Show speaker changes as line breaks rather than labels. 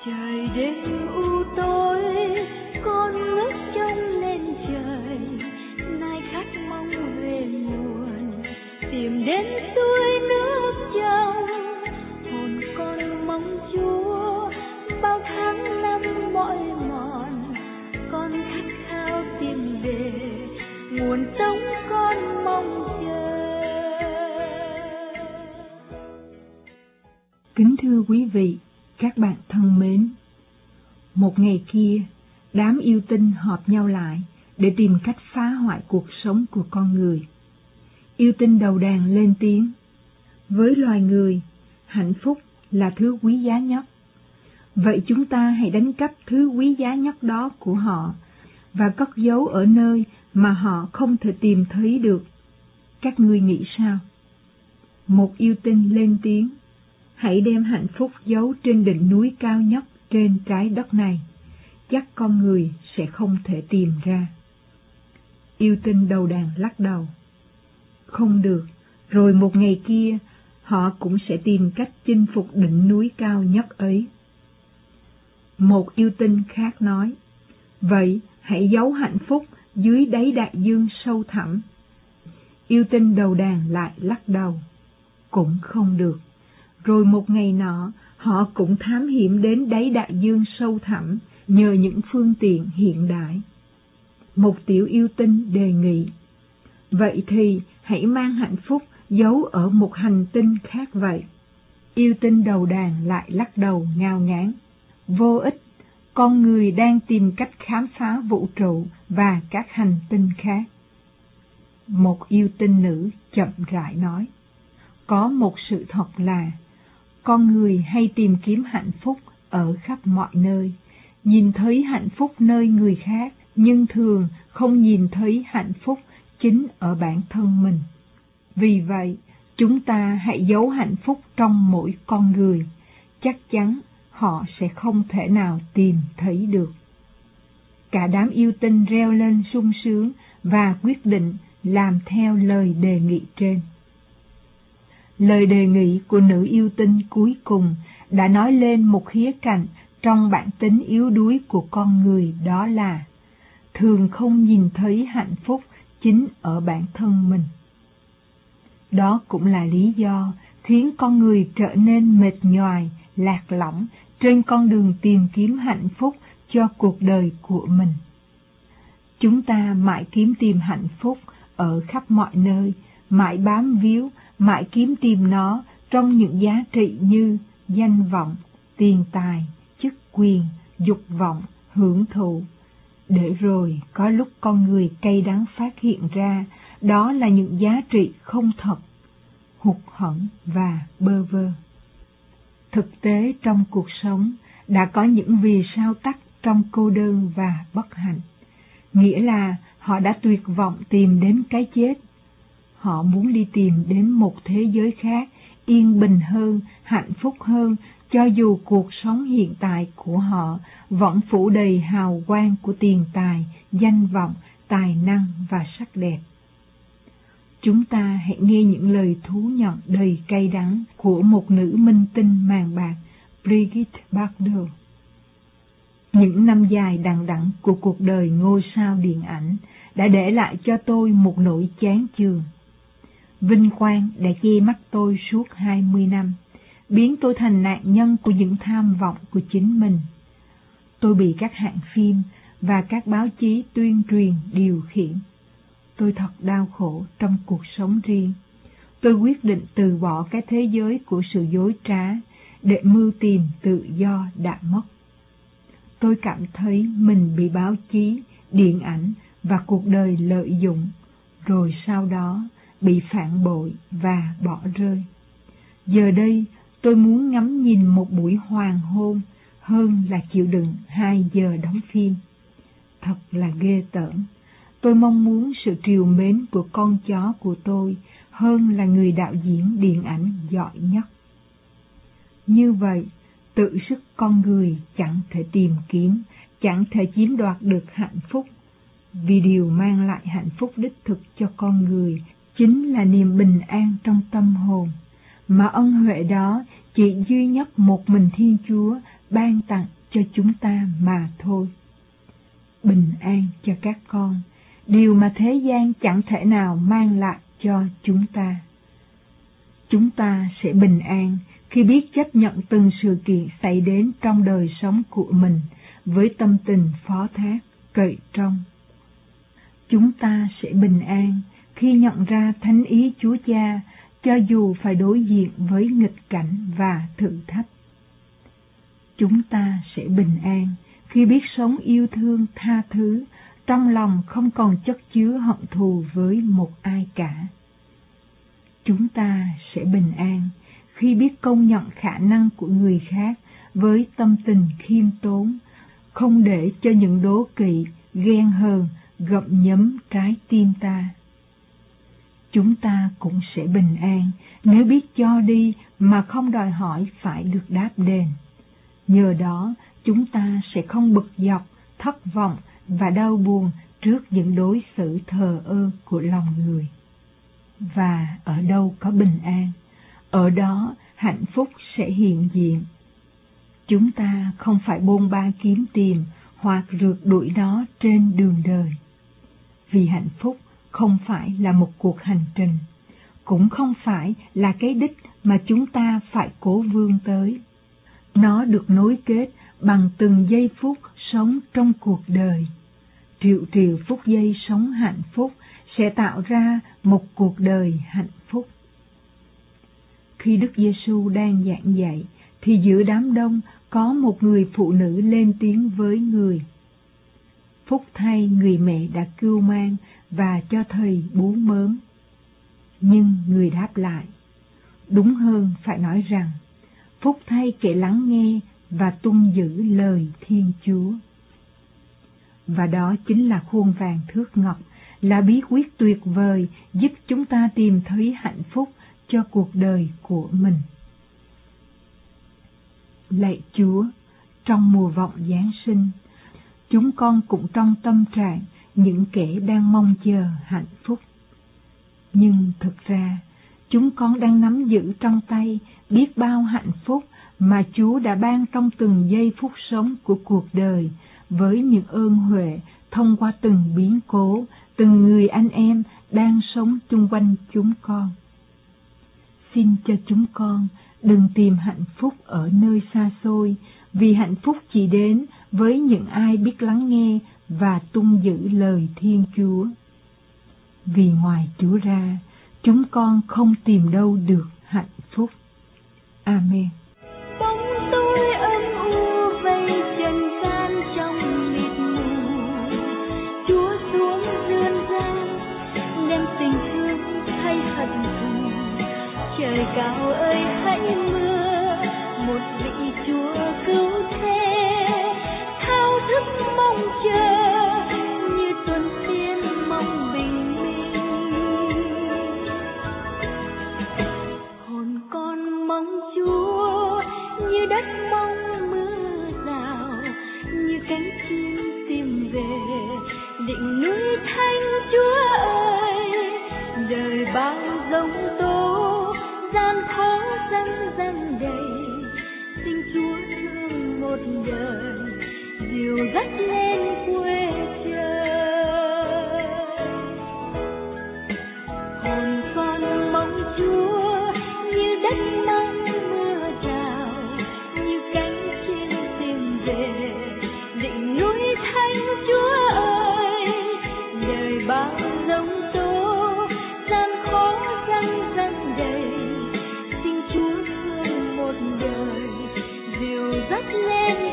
Trời đêm u tối, con ngước trông lên trời, nay khát mong về nguồn, tìm đến suối nước trong. Hồn con mong Chúa, bao tháng năm mỏi mòn, con khát khao tìm về nguồn sống con mong chờ.
Kính thưa quý vị, các bạn thân mến, một ngày kia, đám yêu tinh họp nhau lại để tìm cách phá hoại cuộc sống của con người. Yêu tinh đầu đàn lên tiếng: với loài người, hạnh phúc là thứ quý giá nhất. Vậy chúng ta hãy đánh cắp thứ quý giá nhất đó của họ và cất giấu ở nơi mà họ không thể tìm thấy được. Các ngươi nghĩ sao? Một yêu tinh lên tiếng: hãy đem hạnh phúc giấu trên đỉnh núi cao nhất trên trái đất này, chắc con người sẽ không thể tìm ra. Yêu tinh đầu đàn lắc đầu: không được, rồi một ngày kia họ cũng sẽ tìm cách chinh phục đỉnh núi cao nhất ấy. Một yêu tinh khác nói: vậy hãy giấu hạnh phúc dưới đáy đại dương sâu thẳm. Yêu tinh đầu đàn lại lắc đầu: cũng không được, rồi một ngày nọ họ cũng thám hiểm đến đáy đại dương sâu thẳm nhờ những phương tiện hiện đại. Một tiểu yêu tinh đề nghị: vậy thì hãy mang hạnh phúc giấu ở một hành tinh khác vậy. Yêu tinh đầu đàn lại lắc đầu ngao ngán: vô ích, con người đang tìm cách khám phá vũ trụ và các hành tinh khác. Một yêu tinh nữ chậm rãi nói: có một sự thật là con người hay tìm kiếm hạnh phúc ở khắp mọi nơi, nhìn thấy hạnh phúc nơi người khác, nhưng thường không nhìn thấy hạnh phúc chính ở bản thân mình. Vì vậy, chúng ta hãy giấu hạnh phúc trong mỗi con người, chắc chắn họ sẽ không thể nào tìm thấy được. Cả đám yêu tinh reo lên sung sướng và quyết định làm theo lời đề nghị trên. Lời đề nghị của nữ yêu tinh cuối cùng đã nói lên một khía cạnh trong bản tính yếu đuối của con người, đó là thường không nhìn thấy hạnh phúc chính ở bản thân mình. Đó cũng là lý do khiến con người trở nên mệt nhoài, lạc lõng trên con đường tìm kiếm hạnh phúc cho cuộc đời của mình. Chúng ta mãi kiếm tìm hạnh phúc ở khắp mọi nơi, mãi bám víu, mãi kiếm tìm nó trong những giá trị như danh vọng, tiền tài, chức quyền, dục vọng, hưởng thụ. Để rồi có lúc con người cay đắng phát hiện ra đó là những giá trị không thật, hụt hẫng và bơ vơ. Thực tế trong cuộc sống đã có những vì sao tắc trong cô đơn và bất hạnh, nghĩa là họ đã tuyệt vọng tìm đến cái chết. Họ muốn đi tìm đến một thế giới khác, yên bình hơn, hạnh phúc hơn, cho dù cuộc sống hiện tại của họ vẫn phủ đầy hào quang của tiền tài, danh vọng, tài năng và sắc đẹp. Chúng ta hãy nghe những lời thú nhận đầy cay đắng của một nữ minh tinh màn bạc, Brigitte Bardot. Những năm dài đằng đẵng của cuộc đời ngôi sao điện ảnh đã để lại cho tôi một nỗi chán chường. Vinh quang đã che mắt tôi suốt 20 năm, biến tôi thành nạn nhân của những tham vọng của chính mình. Tôi bị các hãng phim và các báo chí tuyên truyền điều khiển. Tôi thật đau khổ trong cuộc sống riêng. Tôi quyết định từ bỏ cái thế giới của sự dối trá để mưu tìm tự do đã mất. Tôi cảm thấy mình bị báo chí, điện ảnh và cuộc đời lợi dụng, rồi sau đó bị phản bội và bỏ rơi. Giờ đây tôi muốn ngắm nhìn một buổi hoàng hôn hơn là chịu đựng 2 giờ đóng phim. Thật là ghê tởm. Tôi mong muốn sự trìu mến của con chó của tôi hơn là người đạo diễn điện ảnh giỏi nhất. Như vậy, tự sức con người chẳng thể tìm kiếm, chẳng thể chiếm đoạt được hạnh phúc, vì điều mang lại hạnh phúc đích thực cho con người chính là niềm bình an trong tâm hồn, mà ân huệ đó chỉ duy nhất một mình Thiên Chúa ban tặng cho chúng ta mà thôi. Bình an cho các con, điều mà thế gian chẳng thể nào mang lại cho chúng ta. Chúng ta sẽ bình an khi biết chấp nhận từng sự kiện xảy đến trong đời sống của mình với tâm tình phó thác, cậy trông. Chúng ta sẽ bình an khi nhận ra thánh ý Chúa Cha cho dù phải đối diện với nghịch cảnh và thử thách. Chúng ta sẽ bình an khi biết sống yêu thương tha thứ, trong lòng không còn chất chứa hận thù với một ai cả. Chúng ta sẽ bình an khi biết công nhận khả năng của người khác với tâm tình khiêm tốn, không để cho những đố kỵ, ghen hờn gặm nhấm trái tim ta. Chúng ta cũng sẽ bình an nếu biết cho đi mà không đòi hỏi phải được đáp đền. Nhờ đó, chúng ta sẽ không bực dọc, thất vọng và đau buồn trước những đối xử thờ ơ của lòng người. Và ở đâu có bình an, ở đó hạnh phúc sẽ hiện diện. Chúng ta không phải bôn ba kiếm tìm hoặc rượt đuổi nó trên đường đời. Vì hạnh phúc không phải là một cuộc hành trình, cũng không phải là cái đích mà chúng ta phải cố vươn tới. Nó được nối kết bằng từng giây phút sống trong cuộc đời. Triệu triệu phút giây sống hạnh phúc sẽ tạo ra một cuộc đời hạnh phúc. Khi Đức Giêsu đang giảng dạy, thì giữa đám đông có một người phụ nữ lên tiếng với người. Phúc thay người mẹ đã cưu mang và cho thầy bú mớm. Nhưng người đáp lại, đúng hơn phải nói rằng, phúc thay kẻ lắng nghe và tuân giữ lời Thiên Chúa. Và đó chính là khuôn vàng thước ngọc, là bí quyết tuyệt vời giúp chúng ta tìm thấy hạnh phúc cho cuộc đời của mình. Lạy Chúa, trong mùa vọng Giáng sinh, chúng con cũng trong tâm trạng những kẻ đang mong chờ hạnh phúc. Nhưng thực ra, chúng con đang nắm giữ trong tay biết bao hạnh phúc mà Chúa đã ban trong từng giây phút sống của cuộc đời, với những ơn huệ thông qua từng biến cố, từng người anh em đang sống chung quanh chúng con. Xin cho chúng con đừng tìm hạnh phúc ở nơi xa xôi, vì hạnh phúc chỉ đến với những ai biết lắng nghe và tuân giữ lời Thiên Chúa. Vì ngoài Chúa ra, chúng con không tìm đâu được hạnh phúc. Amen.
Bóng tối âm u vây trần gian trong mịt mù, Chúa xuống dương gian đem tình thương thay hận thù. Trời cao ơi hãy mưa một vị Chúa cứu thế, thao thức mong chờ như tuần thiên mong bình minh. Hồn con mong Chúa như đất mong mưa rào, như cánh chim tìm về định núi Thánh Chúa ơi. Đời bao giông tố gian khó răng răng đầy, xin Chúa thương một đời dìu dắt lên quê trời. Hồn con mong Chúa như đất mong mưa rào, như cánh chim tìm về định núi Thánh Chúa ơi. Đời bao giông tố gian khó răng răng đầy, xin Chúa thương một đời dìu dắt lên